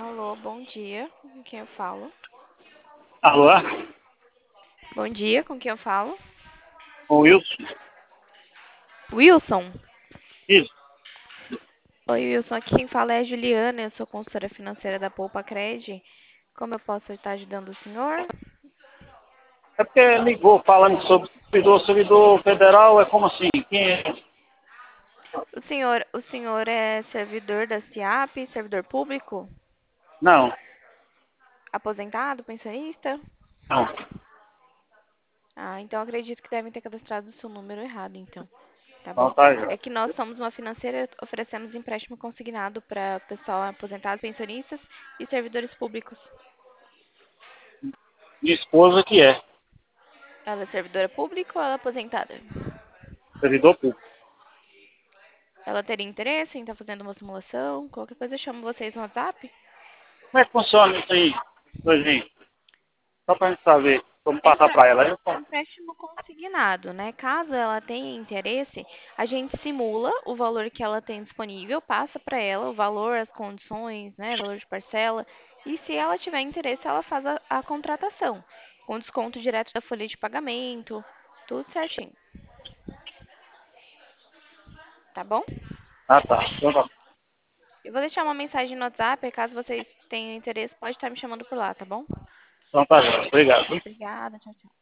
Alô, bom dia. Com quem eu falo? Alô? Bom dia, com quem eu falo? O Wilson? Wilson. Isso. Oi, Wilson. Aqui quem fala é a Juliana. Eu sou consultora financeira da Poupa Cred. Como eu posso estar ajudando o senhor? É porque ligou falando sobre servidor federal, é como assim? Quem é? O senhor é servidor da SIAP, servidor público, Não, aposentado, pensionista? não. Ah, então acredito que devem ter cadastrado o seu número errado, então. Tá Não bom? tá É já. que nós somos uma financeira, oferecemos empréstimo consignado para pessoal aposentado, pensionistas e servidores públicos. Minha esposa que é Ela é servidora pública ou ela é aposentada? servidor público. Ela teria interesse em estar fazendo uma simulação? Qualquer coisa, eu chamo vocês no WhatsApp. Como é que funciona isso aí, Luizinho? Só pra gente saber como É passar pra ela. Eu falo, empréstimo consignado, né? Caso ela tenha interesse, a gente simula o valor que ela tem disponível, passa para ela o valor, as condições, né? Valor de parcela. E se ela tiver interesse, ela faz a contratação, com desconto direto da folha de pagamento, tudo certinho, tá bom? ah, tá. Eu vou deixar uma mensagem no WhatsApp, e caso vocês tenham interesse, pode estar me chamando por lá, tá bom? Então tá já. Obrigado. Obrigada, tchau, tchau.